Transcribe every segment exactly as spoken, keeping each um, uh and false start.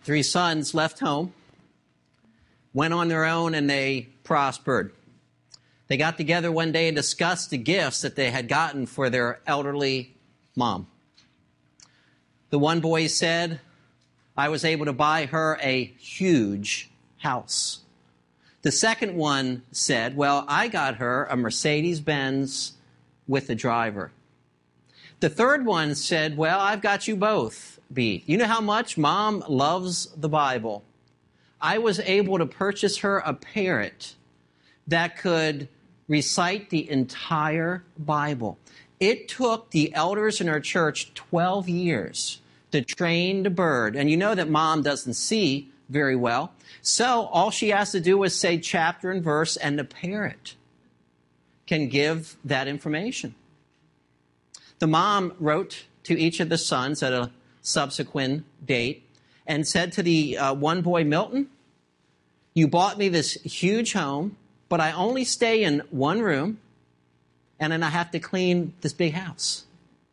Three sons left home, went on their own, and they prospered. They got together one day and discussed the gifts that they had gotten for their elderly mom. The one boy said, I was able to buy her a huge house. The second one said, well, I got her a Mercedes-Benz with a driver. The third one said, well, I've got you both beat. You know how much Mom loves the Bible? I was able to purchase her a parrot that could recite the entire Bible. It took the elders in our church twelve years to train the bird. And you know that Mom doesn't see very well. So all she has to do is say chapter and verse, and the parrot can give that information. The mom wrote to each of the sons at a subsequent date and said to the uh, one boy, Milton, you bought me this huge home, but I only stay in one room, and then I have to clean this big house.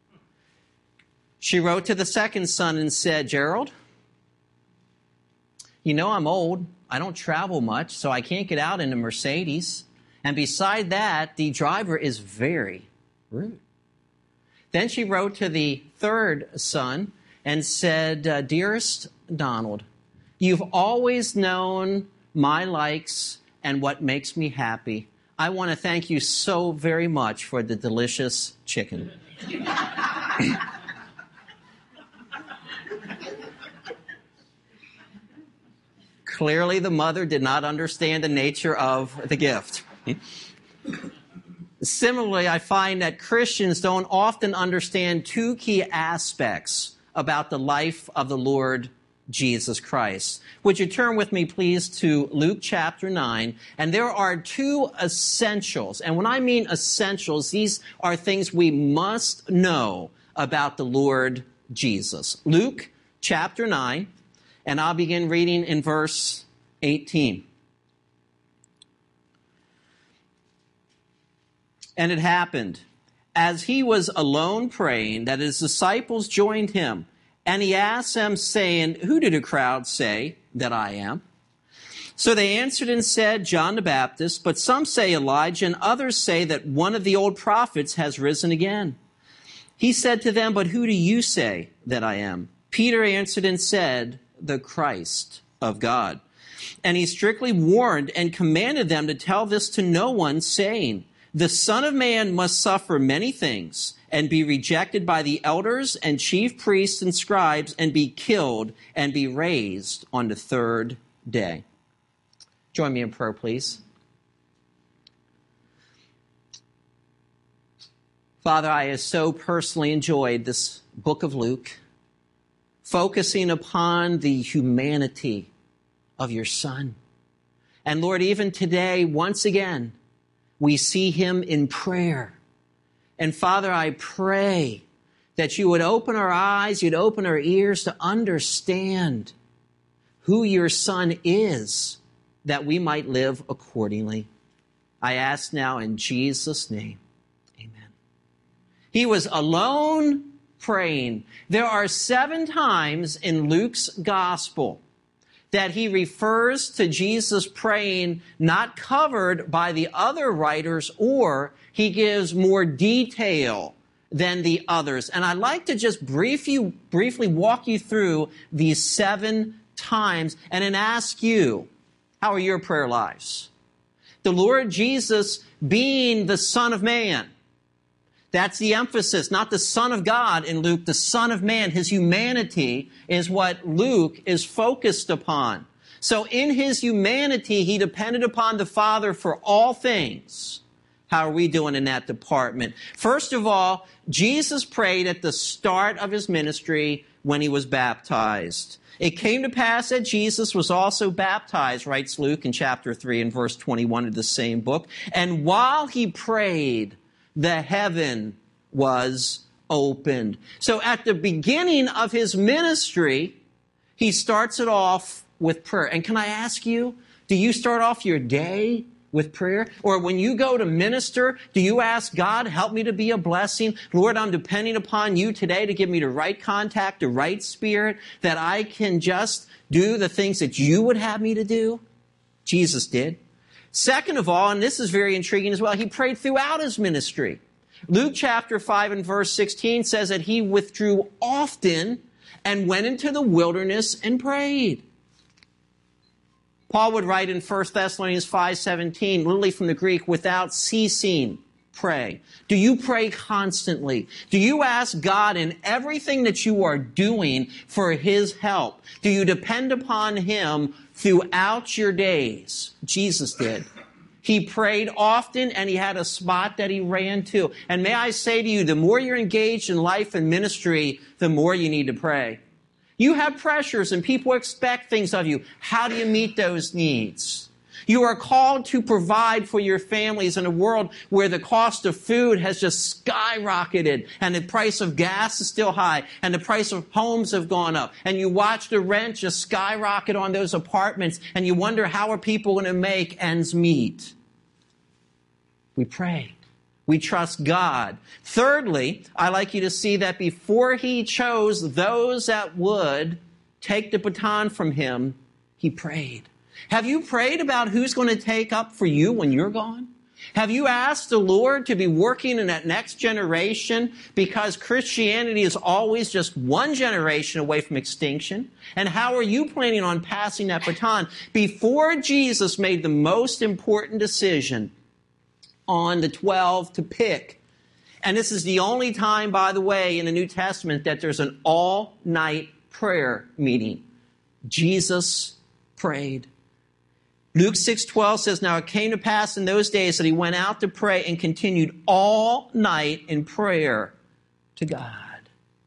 She wrote to the second son and said, Gerald, you know I'm old. I don't travel much, so I can't get out in a Mercedes. And beside that, the driver is very rude. Then she wrote to the third son and said, uh, Dearest Donald, you've always known my likes and what makes me happy. I want to thank you so very much for the delicious chicken. Clearly, the mother did not understand the nature of the gift. Similarly, I find that Christians don't often understand two key aspects about the life of the Lord Jesus Christ. Would you turn with me, please, to Luke chapter nine? And there are two essentials. And when I mean essentials, these are things we must know about the Lord Jesus. Luke chapter nine, and I'll begin reading in verse eighteen. And it happened, as he was alone praying, that his disciples joined him. And he asked them, saying, who do the crowd say that I am? So they answered and said, John the Baptist, but some say Elijah, and others say that one of the old prophets has risen again. He said to them, but who do you say that I am? Peter answered and said, the Christ of God. And he strictly warned and commanded them to tell this to no one, saying, the Son of Man must suffer many things and be rejected by the elders and chief priests and scribes and be killed and be raised on the third day. Join me in prayer, please. Father, I have so personally enjoyed this book of Luke, focusing upon the humanity of your Son. And Lord, even today, once again, we see him in prayer. And Father, I pray that you would open our eyes, you'd open our ears to understand who your Son is, that we might live accordingly. I ask now in Jesus' name, amen. He was alone praying. There are seven times in Luke's gospel that he refers to Jesus praying, not covered by the other writers, or he gives more detail than the others. And I'd like to just brief you, briefly walk you through these seven times and then ask you, how are your prayer lives? The Lord Jesus being the Son of Man. That's the emphasis, not the Son of God in Luke, the Son of Man. His humanity is what Luke is focused upon. So in his humanity, he depended upon the Father for all things. How are we doing in that department? First of all, Jesus prayed at the start of his ministry when he was baptized. It came to pass that Jesus was also baptized, writes Luke in chapter three and verse twenty-one of the same book. And while he prayed, the heaven was opened. So at the beginning of his ministry, he starts it off with prayer. And can I ask you, do you start off your day with prayer? Or when you go to minister, do you ask God, help me to be a blessing? Lord, I'm depending upon you today to give me the right contact, the right spirit, that I can just do the things that you would have me to do? Jesus did. Second of all, and this is very intriguing as well, he prayed throughout his ministry. Luke chapter five and verse sixteen says that he withdrew often and went into the wilderness and prayed. Paul would write in First Thessalonians five seventeen, literally from the Greek, without ceasing, pray. Do you pray constantly? Do you ask God in everything that you are doing for his help? Do you depend upon him throughout your days? Jesus did. He prayed often, and he had a spot that he ran to. And may I say to you, the more you're engaged in life and ministry, the more you need to pray. You have pressures, and people expect things of you. How do you meet those needs? You are called to provide for your families in a world where the cost of food has just skyrocketed, and the price of gas is still high, and the price of homes have gone up, and you watch the rent just skyrocket on those apartments, and you wonder, how are people going to make ends meet? We pray. We trust God. Thirdly, I like you to see that before he chose those that would take the baton from him, he prayed. Have you prayed about who's going to take up for you when you're gone? Have you asked the Lord to be working in that next generation, because Christianity is always just one generation away from extinction? And how are you planning on passing that baton? Before Jesus made the most important decision on the twelve to pick, and this is the only time, by the way, in the New Testament that there's an all-night prayer meeting, Jesus prayed. Luke six twelve says, now it came to pass in those days that he went out to pray and continued all night in prayer to God.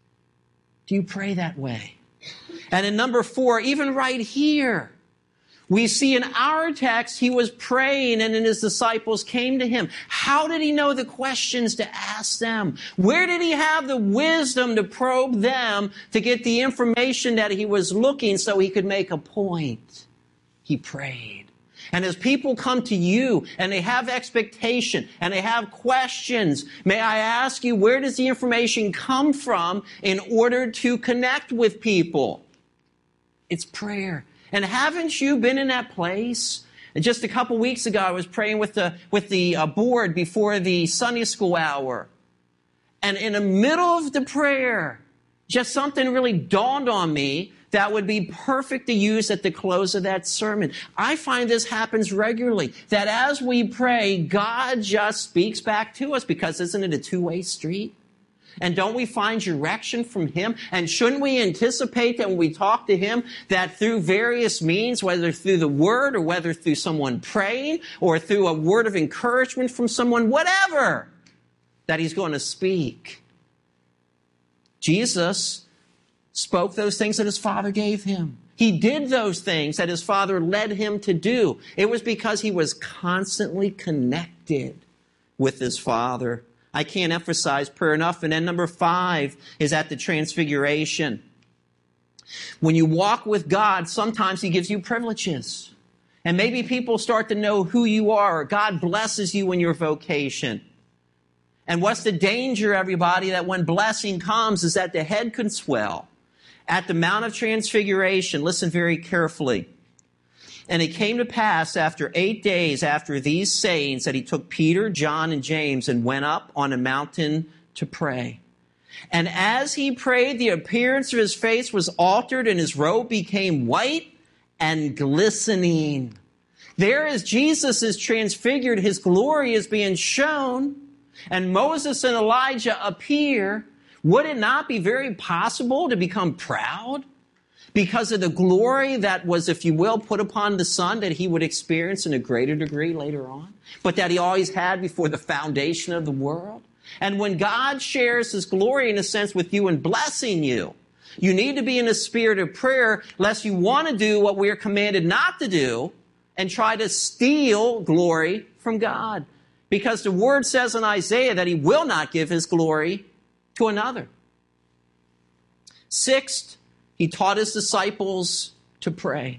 Do you pray that way? And in number four, even right here, we see in our text, he was praying and then his disciples came to him. How did he know the questions to ask them? Where did he have the wisdom to probe them to get the information that he was looking so he could make a point? He prayed. And as people come to you and they have expectation and they have questions, may I ask you, where does the information come from in order to connect with people? It's prayer. And haven't you been in that place? And just a couple weeks ago, I was praying with the, with the uh, board before the Sunday school hour. And in the middle of the prayer, just something really dawned on me that would be perfect to use at the close of that sermon. I find this happens regularly, that as we pray, God just speaks back to us, because isn't it a two-way street? And don't we find direction from him? And shouldn't we anticipate that when we talk to him, that through various means, whether through the word or whether through someone praying or through a word of encouragement from someone, whatever, that he's going to speak? Jesus spoke those things that his Father gave him. He did those things that his Father led him to do. It was because he was constantly connected with his Father. I can't emphasize prayer enough. And then number five is at the Transfiguration. When you walk with God, sometimes he gives you privileges. And maybe people start to know who you are, or God blesses you in your vocation. And what's the danger, everybody, that when blessing comes is that the head can swell. At the Mount of Transfiguration, listen very carefully. And it came to pass after eight days after these sayings that he took Peter, John, and James and went up on a mountain to pray. And as he prayed, the appearance of his face was altered and his robe became white and glistening. There as Jesus is transfigured, his glory is being shown, and Moses and Elijah appear. Would it not be very possible to become proud because of the glory that was, if you will, put upon the Son that he would experience in a greater degree later on, but that he always had before the foundation of the world? And when God shares his glory, in a sense, with you and blessing you, you need to be in a spirit of prayer, lest you want to do what we are commanded not to do and try to steal glory from God. Because the word says in Isaiah that he will not give his glory to another. Sixth, he taught his disciples to pray.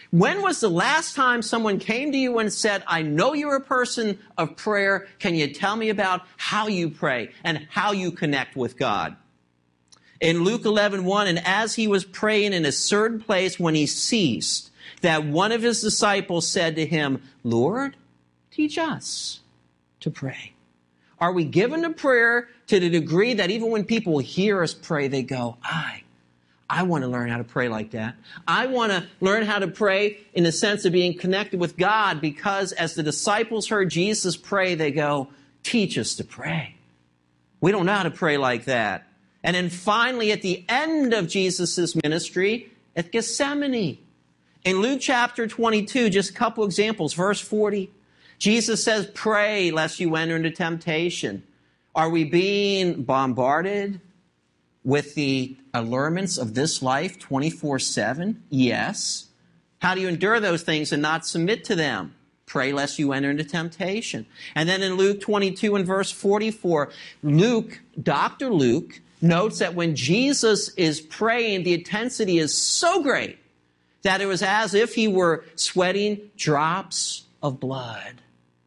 When was the last time someone came to you and said, I know you're a person of prayer. Can you tell me about how you pray and how you connect with God? In Luke eleven one, and as he was praying in a certain place when he ceased, that one of his disciples said to him, Lord, teach us to pray. Are we given to prayer to the degree that even when people hear us pray, they go, I, I want to learn how to pray like that. I want to learn how to pray in the sense of being connected with God, because as the disciples heard Jesus pray, they go, teach us to pray. We don't know how to pray like that. And then finally, at the end of Jesus' ministry, at Gethsemane, in Luke chapter twenty-two, just a couple examples, verse forty, Jesus says, pray lest you enter into temptation. Are we being bombarded with the allurements of this life twenty-four seven? Yes. How do you endure those things and not submit to them? Pray lest you enter into temptation. And then in Luke twenty-two and verse forty-four, Luke, Doctor Luke, notes that when Jesus is praying, the intensity is so great that it was as if he were sweating drops of blood.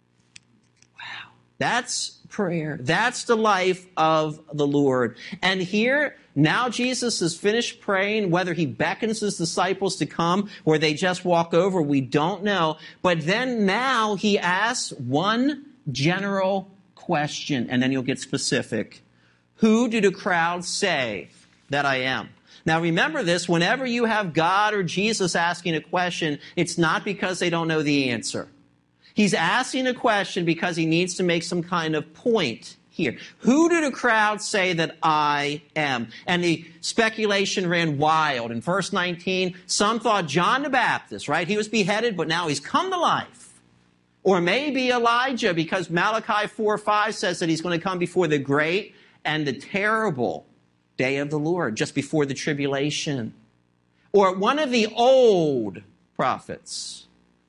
Wow. That's prayer. That's the life of the Lord. And here, now Jesus has finished praying. Whether he beckons his disciples to come or they just walk over, we don't know. But then now he asks one general question, and then you'll get specific. Who do the crowd say that I am? Now remember this, whenever you have God or Jesus asking a question, it's not because they don't know the answer. He's asking a question because he needs to make some kind of point here. Who do the crowd say that I am? And the speculation ran wild. In verse nineteen, some thought John the Baptist, right? He was beheaded, but now he's come to life. Or maybe Elijah, because Malachi four five says that he's going to come before the great and the terrible day of the Lord, just before the tribulation. Or one of the old prophets.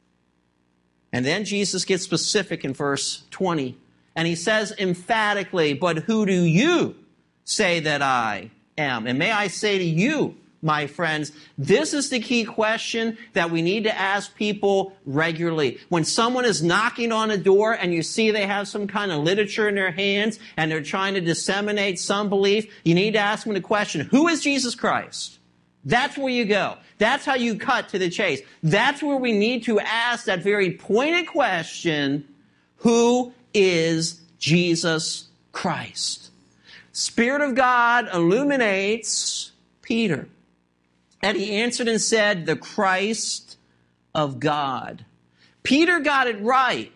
And then Jesus gets specific in verse twenty. And he says emphatically, but who do you say that I am? And may I say to you, my friends, this is the key question that we need to ask people regularly. When someone is knocking on a door and you see they have some kind of literature in their hands and they're trying to disseminate some belief, you need to ask them the question, who is Jesus Christ? That's where you go. That's how you cut to the chase. That's where we need to ask that very pointed question, who is Jesus Christ? Spirit of God illuminates Peter. And he answered and said, the Christ of God. Peter got it right.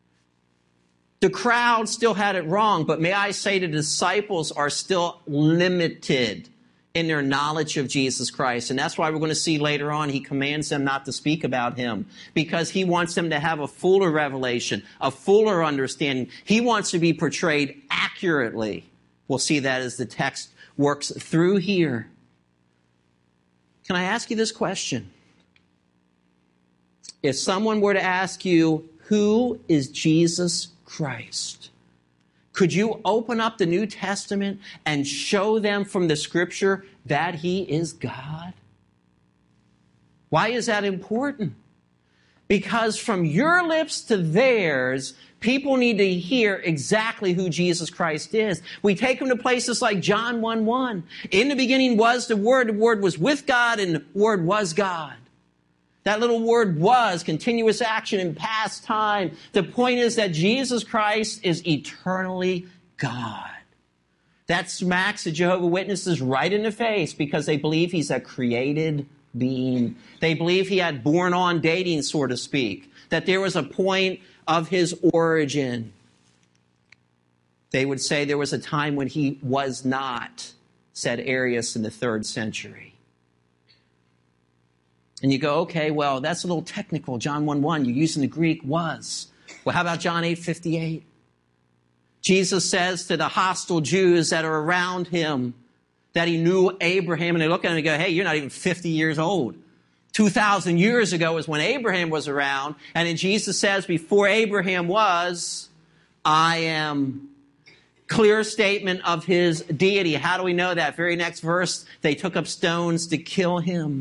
The crowd still had it wrong. But may I say the disciples are still limited in their knowledge of Jesus Christ. And that's why we're going to see later on he commands them not to speak about him, because he wants them to have a fuller revelation, a fuller understanding. He wants to be portrayed accurately. We'll see that as the text works through here. Can I ask you this question? If someone were to ask you, who is Jesus Christ? Could you open up the New Testament and show them from the Scripture that he is God? Why is that important? Because from your lips to theirs, people need to hear exactly who Jesus Christ is. We take them to places like John one one. In the beginning was the Word, the Word was with God, and the Word was God. That little word was, continuous action in past time. The point is that Jesus Christ is eternally God. That smacks the Jehovah's Witnesses right in the face because they believe he's a created being. They believe he had born-on dating, so to speak, that there was a point of his origin. They would say there was a time when he was not, said Arius in the third century. And you go, okay, well, that's a little technical. John one one, you're using the Greek was. Well, how about John eight fifty-eight? Jesus says to the hostile Jews that are around him that he knew Abraham, and they look at him and go, hey, you're not even fifty years old. two thousand years ago is when Abraham was around. And then Jesus says, before Abraham was, I am. Clear statement of his deity. How do we know that? Very next verse, they took up stones to kill him.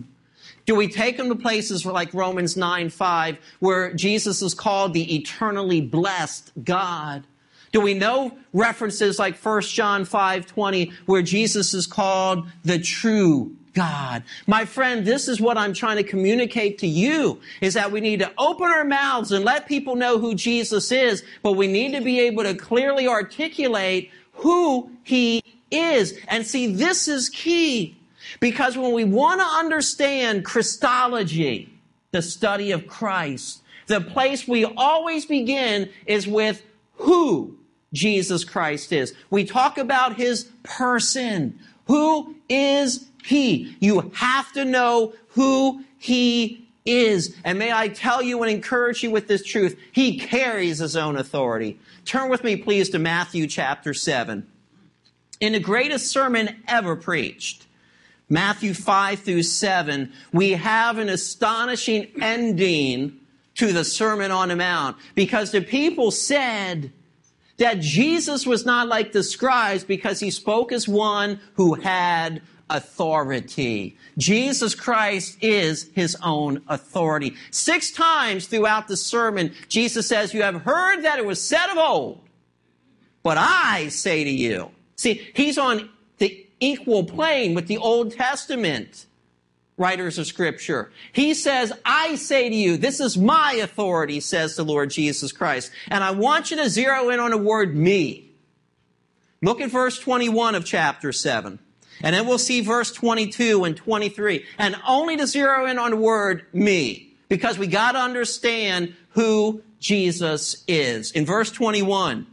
Do we take them to places like Romans nine five, where Jesus is called the eternally blessed God? Do we know references like First John five twenty, where Jesus is called the true God? My friend, this is what I'm trying to communicate to you, is that we need to open our mouths and let people know who Jesus is, but we need to be able to clearly articulate who he is. And see, this is key, because when we want to understand Christology, the study of Christ, the place we always begin is with who Jesus Christ is. We talk about his person. Who is he? You have to know who he is. And may I tell you and encourage you with this truth, he carries his own authority. Turn with me, please, to Matthew chapter seven. In the greatest sermon ever preached, Matthew five through seven, we have an astonishing ending to the Sermon on the Mount, because the people said that Jesus was not like the scribes because he spoke as one who had authority. Jesus Christ is his own authority. Six times throughout the sermon, Jesus says, you have heard that it was said of old, but I say to you. See, he's on the equal plane with the Old Testament writers of Scripture. He says, I say to you, this is my authority, says the Lord Jesus Christ. And I want you to zero in on the word me. Look at verse twenty-one of chapter seven. And then we'll see verse twenty-two and twenty-three. And only to zero in on the word me, because we got to understand who Jesus is. In verse twenty-one,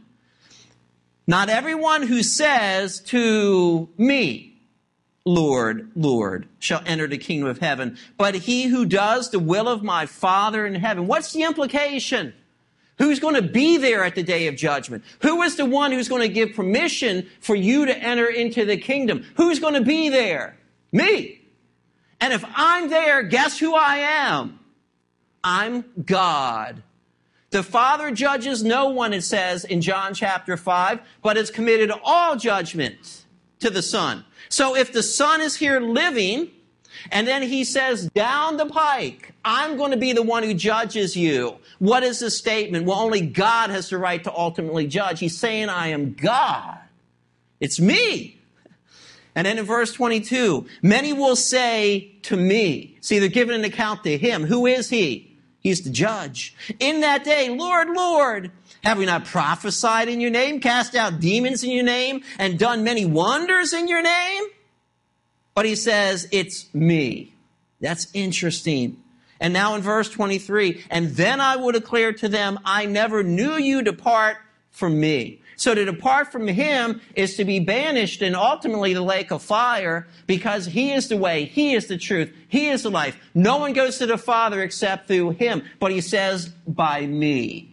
not everyone who says to me, Lord, Lord, shall enter the kingdom of heaven, but he who does the will of my Father in heaven. What's the implication? Who's going to be there at the day of judgment? Who is the one who's going to give permission for you to enter into the kingdom? Who's going to be there? Me. And if I'm there, guess who I am? I'm God. The Father judges no one, it says in John chapter five, but has committed all judgment to the Son. So if the Son is here living, and then he says down the pike, I'm going to be the one who judges you. What is the statement? Well, only God has the right to ultimately judge. He's saying, I am God. It's me. And then in verse twenty-two, many will say to me, see, they're giving an account to him. Who is he? He's the judge. In that day, Lord, Lord, have we not prophesied in your name, cast out demons in your name, and done many wonders in your name? But he says, it's me. That's interesting. And now in verse twenty-three, and then I will declare to them, I never knew you, depart from me. So to depart from him is to be banished in ultimately the lake of fire, because he is the way, he is the truth, he is the life. No one goes to the Father except through him. But he says, by me.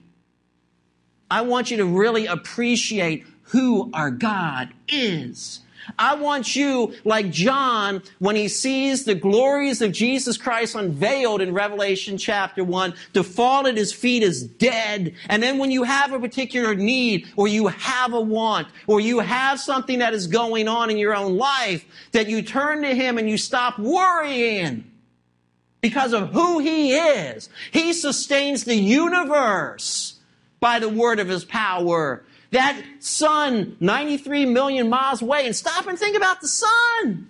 I want you to really appreciate who our God is. I want you, like John, when he sees the glories of Jesus Christ unveiled in Revelation chapter one, to fall at his feet as dead. And then when you have a particular need, or you have a want, or you have something that is going on in your own life, that you turn to him and you stop worrying because of who he is. He sustains the universe by the word of his power. That sun, ninety-three million miles away, and stop and think about the sun.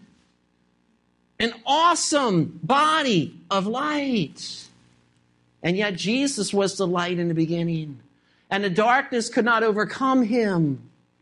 An awesome body of light. And yet Jesus was the light in the beginning. And the darkness could not overcome him.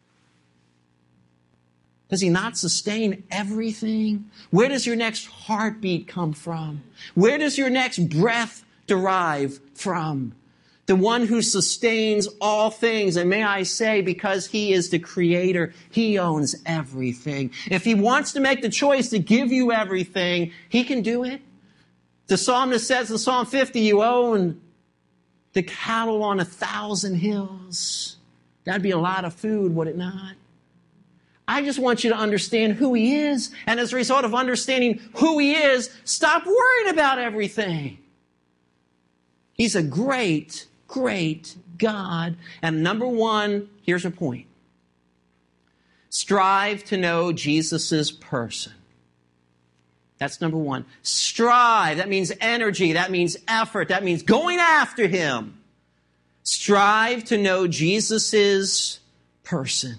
Does he not sustain everything? Where does your next heartbeat come from? Where does your next breath derive from? The one who sustains all things. And may I say, because he is the creator, he owns everything. If he wants to make the choice to give you everything, he can do it. The psalmist says in Psalm fifty, you own the cattle on a thousand hills. That'd be a lot of food, would it not? I just want you to understand who he is. And as a result of understanding who he is, stop worrying about everything. He's a great Great God. And number one, here's a point. Strive to know Jesus' person. That's number one. Strive. That means energy. That means effort. That means going after him. Strive to know Jesus' person.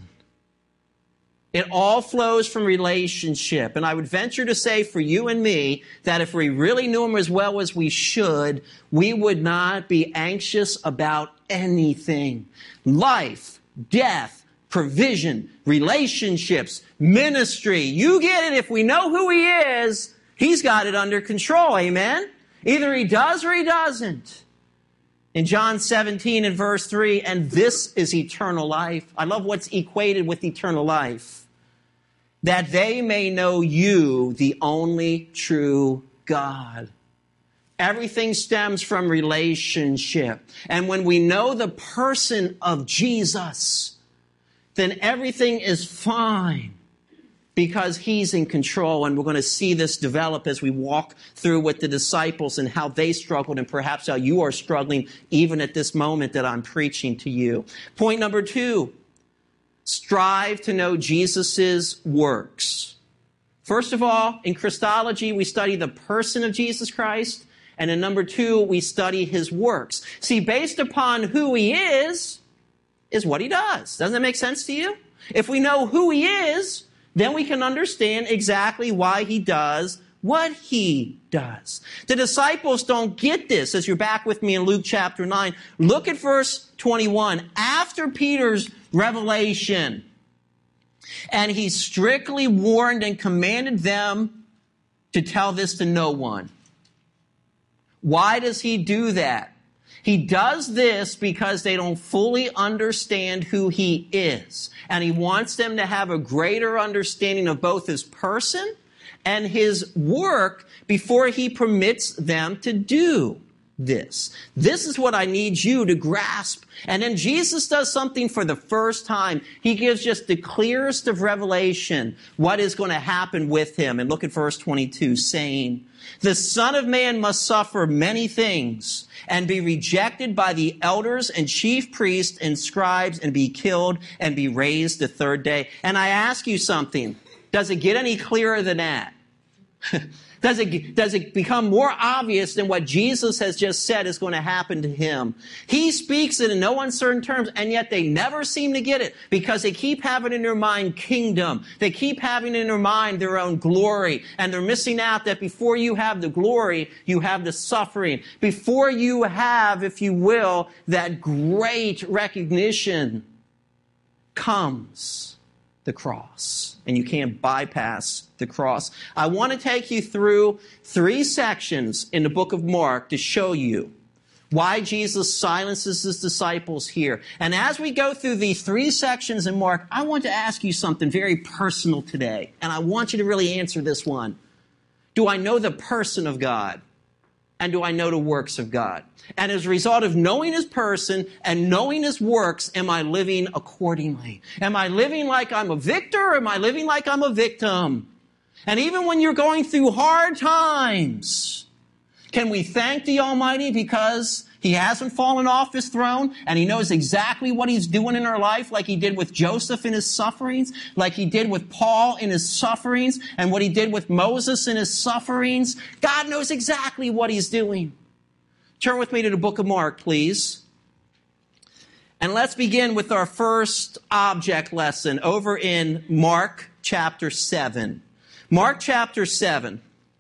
It all flows from relationship. And I would venture to say for you and me that if we really knew him as well as we should, we would not be anxious about anything. Life, death, provision, relationships, ministry. You get it. If we know who he is, he's got it under control. Amen? Either he does or he doesn't. In John seventeen and verse three, and this is eternal life. I love what's equated with eternal life. That they may know you, the only true God. Everything stems from relationship. And when we know the person of Jesus, then everything is fine because he's in control. And we're going to see this develop as we walk through with the disciples and how they struggled and perhaps how you are struggling even at this moment that I'm preaching to you. Point number two, strive to know Jesus' works. First of all, in Christology, we study the person of Jesus Christ. And in number two, we study his works. See, based upon who he is, is what he does. Doesn't that make sense to you? If we know who he is, then we can understand exactly why he does what he does. The disciples don't get this. As you're back with me in Luke chapter nine, look at verse twenty-one. After Peter's revelation, and he strictly warned and commanded them to tell this to no one. Why does he do that? He does this because they don't fully understand who he is. And he wants them to have a greater understanding of both his person and his work before he permits them to do this. This is what I need you to grasp. And then Jesus does something for the first time. He gives just the clearest of revelation what is going to happen with him. And look at verse twenty-two, saying, the Son of Man must suffer many things and be rejected by the elders and chief priests and scribes and be killed and be raised the third day. And I ask you something. Does it get any clearer than that? Does it, does it become more obvious than what Jesus has just said is going to happen to him? He speaks it in no uncertain terms, and yet they never seem to get it because they keep having in their mind kingdom. They keep having in their mind their own glory, and they're missing out that before you have the glory, you have the suffering. Before you have, if you will, that great recognition comes the cross. And you can't bypass the cross. I want to take you through three sections in the book of Mark to show you why Jesus silences his disciples here. And as we go through these three sections in Mark, I want to ask you something very personal today. And I want you to really answer this one. Do I know the person of God? And do I know the works of God? And as a result of knowing his person and knowing his works, am I living accordingly? Am I living like I'm a victor or am I living like I'm a victim? And even when you're going through hard times, can we thank the Almighty because he hasn't fallen off his throne and he knows exactly what he's doing in our life, like he did with Joseph in his sufferings, like he did with Paul in his sufferings, and what he did with Moses in his sufferings? God knows exactly what he's doing. Turn with me to the book of Mark, please. And let's begin with our first object lesson over in Mark chapter seven. Mark chapter seven.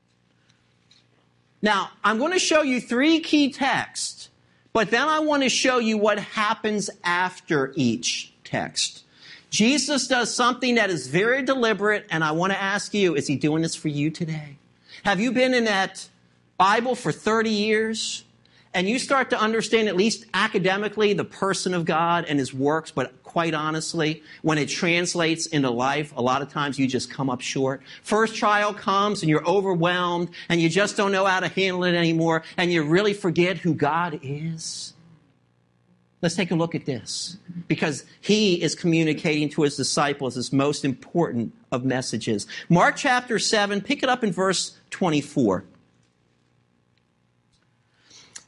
Now, I'm going to show you three key texts, but then I want to show you what happens after each text. Jesus does something that is very deliberate, and I want to ask you, is he doing this for you today? Have you been in that Bible for thirty years? And you start to understand, at least academically, the person of God and his works, but quite honestly, when it translates into life, a lot of times you just come up short. First trial comes and you're overwhelmed and you just don't know how to handle it anymore and you really forget who God is. Let's take a look at this, because he is communicating to his disciples his most important of messages. Mark chapter seven, pick it up in verse twenty-four.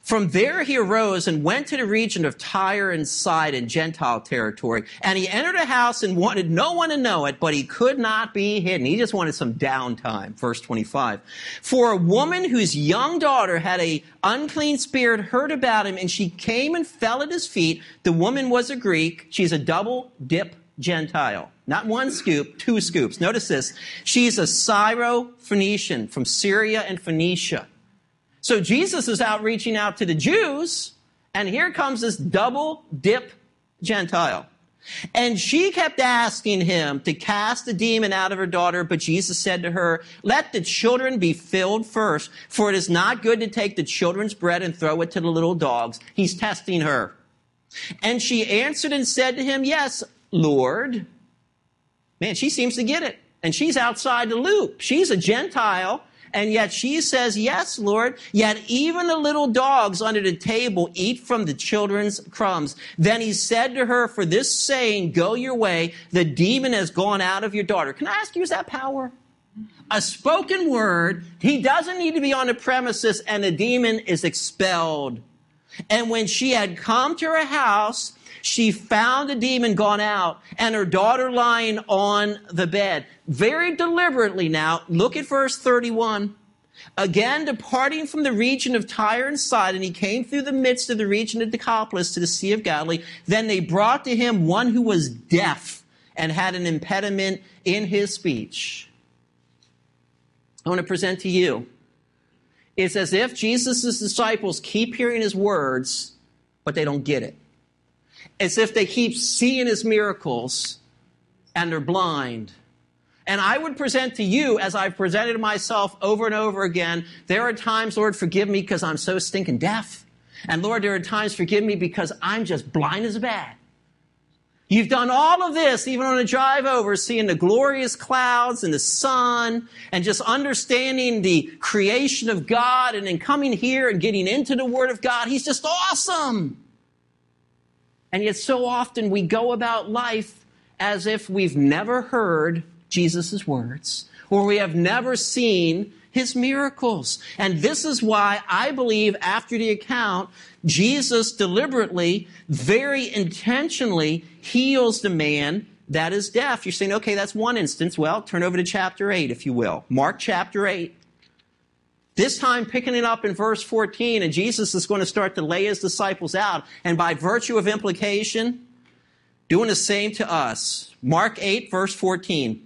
From there he arose and went to the region of Tyre and Sidon, Gentile territory. And he entered a house and wanted no one to know it, but he could not be hidden. He just wanted some downtime. Verse twenty-five. For a woman whose young daughter had a unclean spirit heard about him, and she came and fell at his feet. The woman was a Greek. She's a double dip Gentile. Not one scoop, two scoops. Notice this. She's a Syro-Phoenician from Syria and Phoenicia. So Jesus is out reaching out to the Jews, and here comes this double dip Gentile. And she kept asking him to cast the demon out of her daughter, but Jesus said to her, let the children be filled first, for it is not good to take the children's bread and throw it to the little dogs. He's testing her. And she answered and said to him, yes, Lord. Man, she seems to get it. And she's outside the loop. She's a Gentile. And yet she says, yes, Lord, yet even the little dogs under the table eat from the children's crumbs. Then he said to her, for this saying, go your way, the demon has gone out of your daughter. Can I ask you, is that power? A spoken word, he doesn't need to be on the premises, and the demon is expelled. And when she had come to her house, she found the demon gone out and her daughter lying on the bed. Very deliberately now, look at verse thirty-one. Again, departing from the region of Tyre and Sidon, he came through the midst of the region of Decapolis to the Sea of Galilee. Then they brought to him one who was deaf and had an impediment in his speech. I want to present to you. It's as if Jesus' disciples keep hearing his words, but they don't get it. As if they keep seeing his miracles and they're blind. And I would present to you, as I've presented myself over and over again, there are times, Lord, forgive me because I'm so stinking deaf. And Lord, there are times, forgive me because I'm just blind as a bat. You've done all of this, even on a drive over, seeing the glorious clouds and the sun and just understanding the creation of God, and then coming here and getting into the Word of God. He's just awesome. And yet so often we go about life as if we've never heard Jesus' words, or we have never seen his miracles. And this is why I believe after the account, Jesus deliberately, very intentionally heals the man that is deaf. You're saying, okay, that's one instance. Well, turn over to chapter eight, if you will. Mark chapter eight. This time picking it up in verse fourteen, and Jesus is going to start to lay his disciples out, and by virtue of implication, doing the same to us. Mark eight, verse fourteen.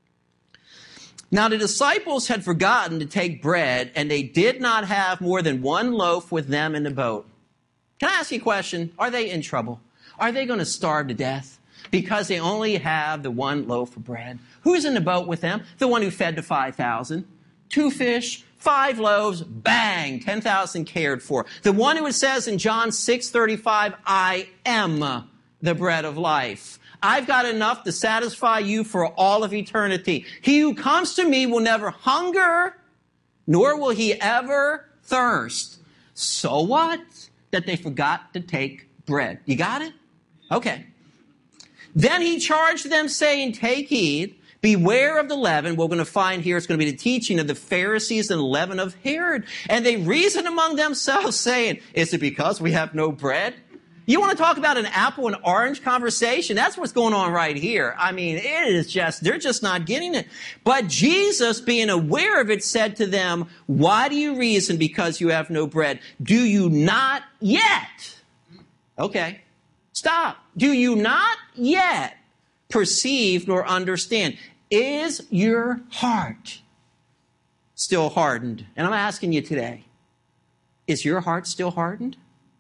Now the disciples had forgotten to take bread, and they did not have more than one loaf with them in the boat. Can I ask you a question? Are they in trouble? Are they going to starve to death because they only have the one loaf of bread? Who's in the boat with them? The one who fed the five thousand. Two fish, five loaves, bang, ten thousand cared for. The one who it says in John six thirty-five, I am the bread of life. I've got enough to satisfy you for all of eternity. He who comes to me will never hunger, nor will he ever thirst. So what? That they forgot to take bread. You got it? Okay. Then he charged them, saying, take heed, beware of the leaven. We're going to find here it's going to be the teaching of the Pharisees and the leaven of Herod. And they reasoned among themselves, saying, is it because we have no bread? You want to talk about an apple and orange conversation? That's what's going on right here. I mean, it is just, they're just not getting it. But Jesus, being aware of it, said to them, why do you reason because you have no bread? Do you not yet? Okay, stop. Do you not yet perceive nor understand? Is your heart still hardened? And I'm asking you today, is your heart still hardened?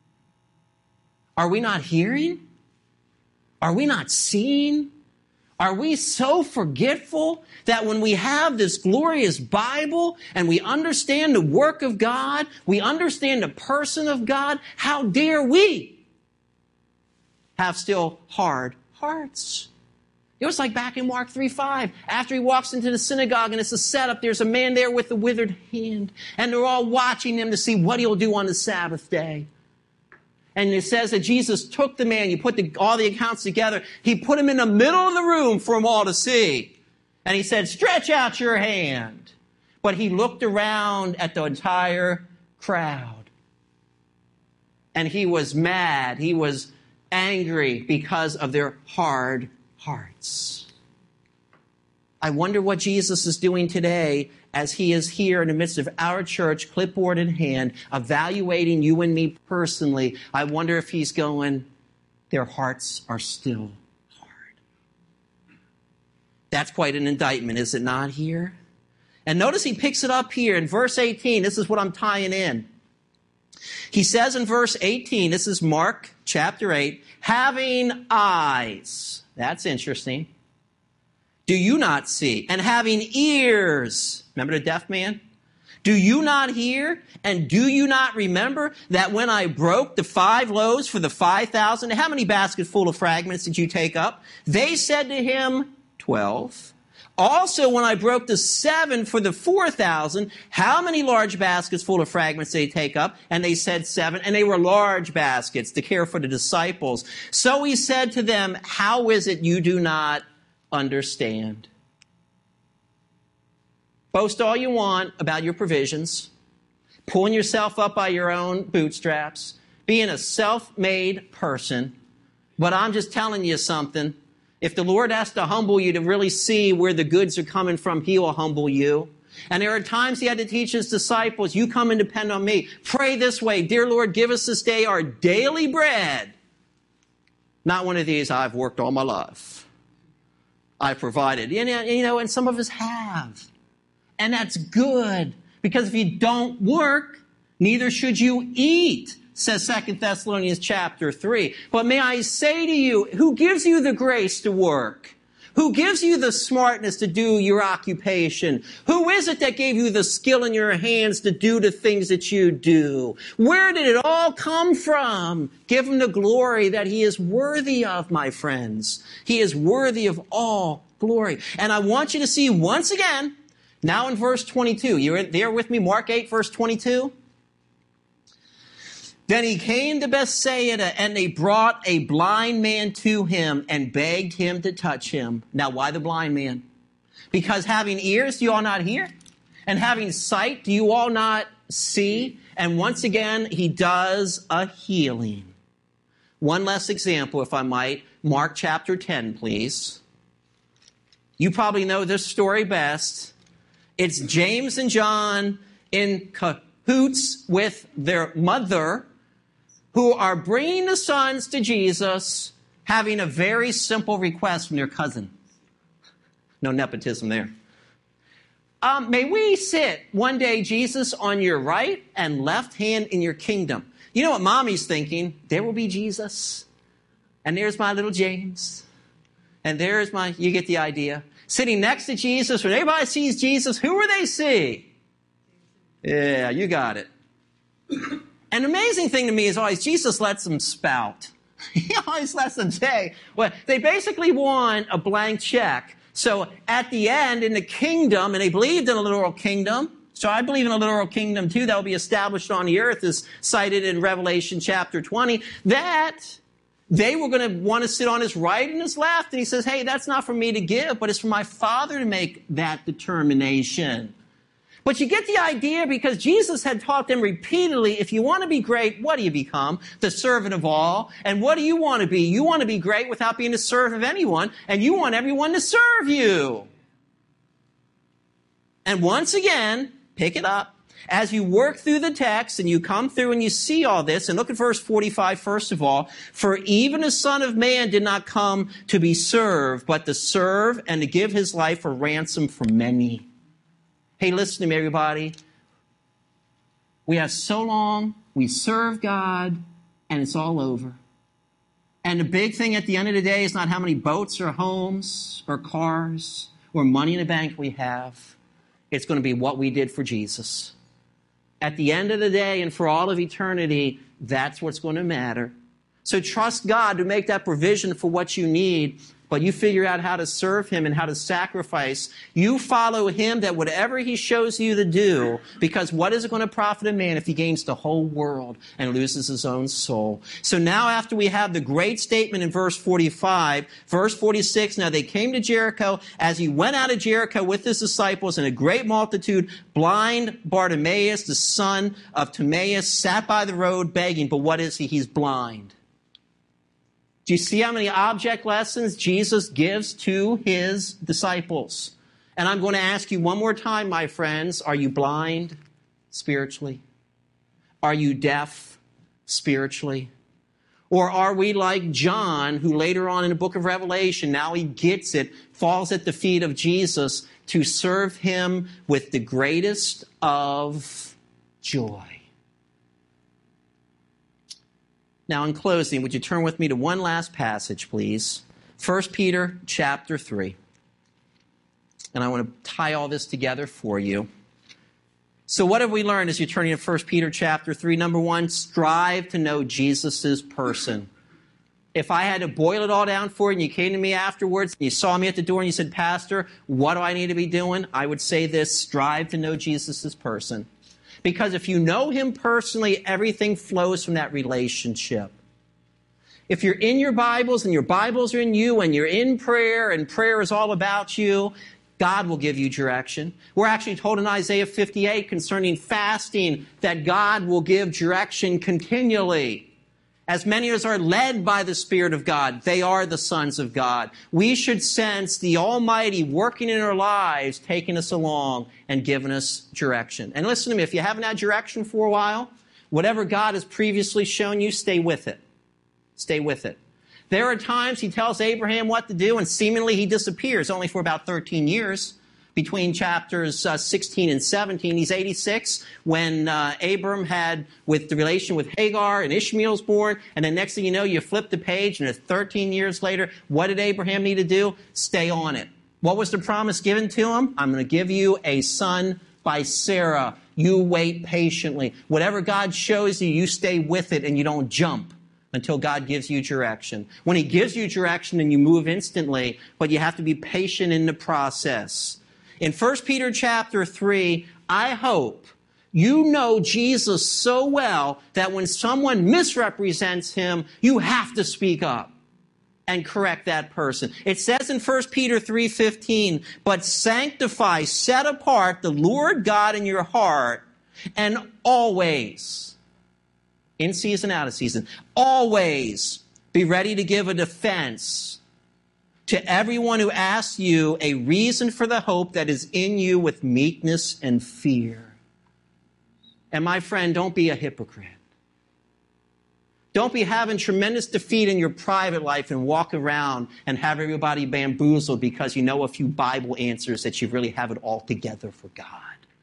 Are we not hearing? Are we not seeing? Are we so forgetful that when we have this glorious Bible and we understand the work of God, we understand the person of God, how dare we have still hard hearts? It was like back in Mark three five, after he walks into the synagogue and it's a setup, there's a man there with a withered hand, and they're all watching him to see what he'll do on the Sabbath day. And it says that Jesus took the man, you put the, all the accounts together, he put him in the middle of the room for them all to see. And he said, stretch out your hand. But he looked around at the entire crowd. And he was mad. He was angry because of their hard hearts. I wonder what Jesus is doing today as he is here in the midst of our church, clipboard in hand, evaluating you and me personally. I wonder if he's going, their hearts are still hard. That's quite an indictment, is it not here? And notice he picks it up here in verse eighteen. This is what I'm tying in. He says in verse eighteen, this is Mark chapter eight, having eyes. That's interesting. Do you not see? And having ears. Remember the deaf man? Do you not hear? And do you not remember that when I broke the five loaves for the five thousand, how many baskets full of fragments did you take up? They said to him, twelve. Also, when I broke the seven for the four thousand, how many large baskets full of fragments did they take up? And they said seven, and they were large baskets to care for the disciples. So he said to them, how is it you do not understand? Boast all you want about your provisions, pulling yourself up by your own bootstraps, being a self-made person. But I'm just telling you something. If the Lord has to humble you to really see where the goods are coming from, he will humble you. And there are times he had to teach his disciples, you come and depend on me. Pray this way, dear Lord, give us this day our daily bread. Not one of these, I've worked all my life. I've provided. You know, you know, and some of us have. And that's good. Because if you don't work, neither should you eat, says Second Thessalonians chapter three. But may I say to you, who gives you the grace to work? Who gives you the smartness to do your occupation? Who is it that gave you the skill in your hands to do the things that you do? Where did it all come from? Give him the glory that he is worthy of, my friends. He is worthy of all glory. And I want you to see once again, now in verse twenty-two, you're there with me, Mark eight, verse twenty-two? Then he came to Bethsaida, and they brought a blind man to him and begged him to touch him. Now, why the blind man? Because having ears, do you all not hear? And having sight, do you all not see? And once again, he does a healing. One last example, if I might. Mark chapter ten, please. You probably know this story best. It's James and John in cahoots with their mother, who are bringing the sons to Jesus, having a very simple request from their cousin. No nepotism there. Um, may we sit one day, Jesus, on your right and left hand in your kingdom. You know what mommy's thinking? There will be Jesus. And there's my little James. And there's my, you get the idea. Sitting next to Jesus, when everybody sees Jesus, who do they see? Yeah, you got it. An amazing thing to me is always Jesus lets them spout. He always lets them say, well, they basically want a blank check. So at the end, in the kingdom, and they believed in a literal kingdom, so I believe in a literal kingdom too, that will be established on the earth, as cited in Revelation chapter twenty, that they were going to want to sit on his right and his left. And he says, hey, that's not for me to give, but it's for my Father to make that determination. But you get the idea, because Jesus had taught them repeatedly, if you want to be great, what do you become? The servant of all. And what do you want to be? You want to be great without being a servant of anyone, and you want everyone to serve you. And once again, pick it up. As you work through the text and you come through and you see all this, and look at verse forty-five first of all, for even the Son of Man did not come to be served, but to serve and to give his life a ransom for many. Hey, listen to me, everybody. We have so long, we serve God, and it's all over. And the big thing at the end of the day is not how many boats or homes or cars or money in the bank we have. It's going to be what we did for Jesus. At the end of the day and for all of eternity, that's what's going to matter. So trust God to make that provision for what you need. but you figure out how to serve him and how to sacrifice. You follow him, that whatever he shows you to do, because what is it going to profit a man if he gains the whole world and loses his own soul? So now after we have the great statement in verse forty-five, verse forty-six, now they came to Jericho. As he went out of Jericho with his disciples and a great multitude, blind Bartimaeus, the son of Timaeus, sat by the road begging. But what is he? He's blind. Do you see how many object lessons Jesus gives to his disciples? And I'm going to ask you one more time, my friends, are you blind spiritually? Are you deaf spiritually? Or are we like John, who later on in the book of Revelation, now he gets it, falls at the feet of Jesus to serve him with the greatest of joy? Now, in closing, would you turn with me to one last passage, please? First Peter chapter three. And I want to tie all this together for you. So what have we learned as you're turning to First Peter chapter three? Number one, strive to know Jesus' person. If I had to boil it all down for you and you came to me afterwards, and you saw me at the door and you said, Pastor, what do I need to be doing? I would say this: strive to know Jesus' person. Because if you know him personally, everything flows from that relationship. If you're in your Bibles and your Bibles are in you and you're in prayer and prayer is all about you, God will give you direction. We're actually told in Isaiah fifty-eight concerning fasting that God will give direction continually. As many as are led by the Spirit of God, they are the sons of God. We should sense the Almighty working in our lives, taking us along and giving us direction. And listen to me, if you haven't had direction for a while, whatever God has previously shown you, stay with it. Stay with it. There are times he tells Abraham what to do, and seemingly he disappears, only for about thirteen years. Between chapters uh, sixteen and seventeen, he's eighty-six when uh, Abram had with the relation with Hagar and Ishmael's born. And then next thing you know, you flip the page and it's thirteen years later. What did Abraham need to do? Stay on it. What was the promise given to him? I'm going to give you a son by Sarah. You wait patiently. Whatever God shows you, you stay with it and you don't jump until God gives you direction. When he gives you direction, then you move instantly, but you have to be patient in the process. In First Peter chapter three, I hope you know Jesus so well that when someone misrepresents him, you have to speak up and correct that person. It says in First Peter three fifteen, but sanctify, set apart the Lord God in your heart, and always, in season, out of season, always be ready to give a defense to everyone who asks you a reason for the hope that is in you with meekness and fear. And my friend, don't be a hypocrite. Don't be having tremendous defeat in your private life and walk around and have everybody bamboozled because you know a few Bible answers that you really have it all together for God.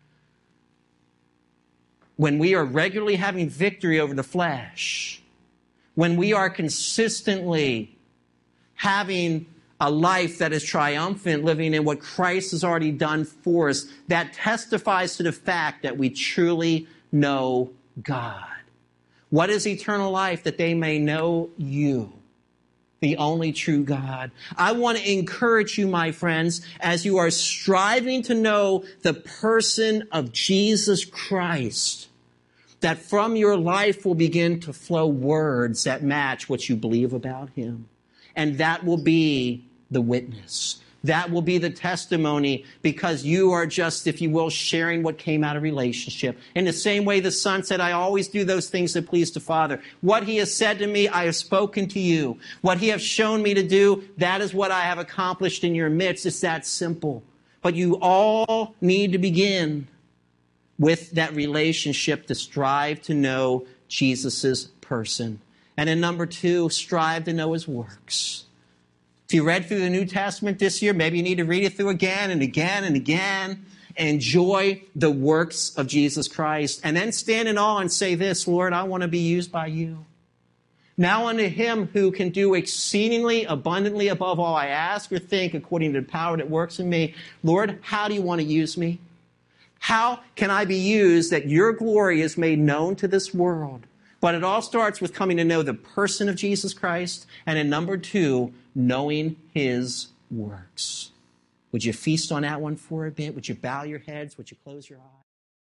When we are regularly having victory over the flesh, when we are consistently having a life that is triumphant, living in what Christ has already done for us, that testifies to the fact that we truly know God. What is eternal life? That they may know you, the only true God. I want to encourage you, my friends, as you are striving to know the person of Jesus Christ, that from your life will begin to flow words that match what you believe about him. And that will be the witness. That will be the testimony, because you are just, if you will, sharing what came out of relationship. In the same way the Son said, I always do those things that please the Father. What he has said to me, I have spoken to you. What he has shown me to do, that is what I have accomplished in your midst. It's that simple. But you all need to begin with that relationship to strive to know Jesus' person. And then number two, strive to know his works. If you read through the New Testament this year, maybe you need to read it through again and again and again. Enjoy the works of Jesus Christ. And then stand in awe and say this, Lord, I want to be used by you. Now unto him who can do exceedingly abundantly above all I ask or think, according to the power that works in me. Lord, how do you want to use me? How can I be used that your glory is made known to this world? But it all starts with coming to know the person of Jesus Christ. And then number two, knowing his works. Would you feast on that one for a bit? Would you bow your heads? Would you close your eyes?